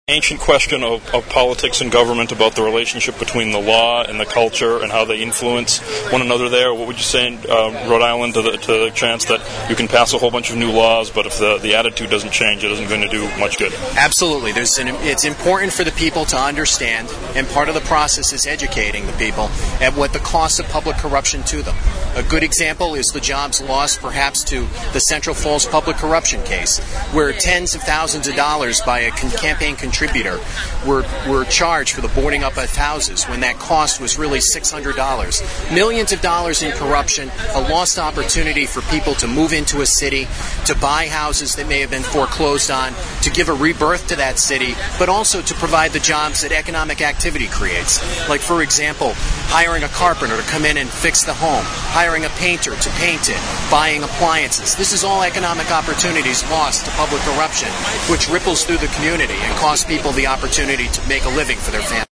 ancient question of politics and government, about the relationship between the law and the culture and how they influence one another there. What would you say in Rhode Island to the chance that you can pass a whole bunch of new laws, but if the attitude doesn't change, it isn't going to do much good? Absolutely. It's important for the people to understand, and part of the process is educating the people at what the cost of public corruption to them. A good example is the jobs lost perhaps to the Central Falls public corruption case, where tens of thousands of dollars by a campaign contributor were charged for the boarding up of houses when that cost was really $600. Millions of dollars in corruption, a lost opportunity for people to move into a city, to buy houses that may have been foreclosed on, to give a rebirth to that city, but also to provide the jobs that economic activity creates. Like, for example, hiring a carpenter to come in and fix the home, hiring a painter to paint it, buying appliances. This is all economic opportunities lost to public corruption, which ripples through the community and costs people the opportunity to make a living for their family.